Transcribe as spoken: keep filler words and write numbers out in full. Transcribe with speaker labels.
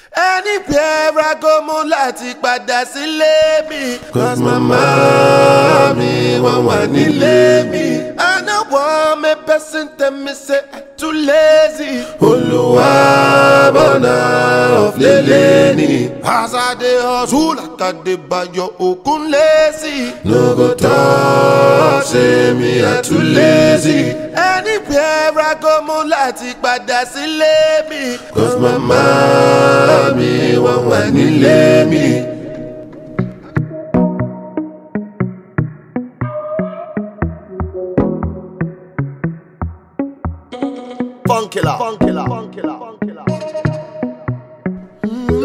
Speaker 1: Anywhere I go, mo láti padà sílé mi. Cause mama mi wọ́n wà nílé mi. I no want me person tell me say I too lazy. Olúwa bọ̀nà ọ̀flẹ̀lẹ̀ ni. As I dey hustle like I dey bayo okun lazy. No go talk say me I too lazy. Anywhere I go, mo láti padà sílé mi. Cause mama mi wọ́n wà nílé mi. Funkilla, funkilla, funkilla, funkilla.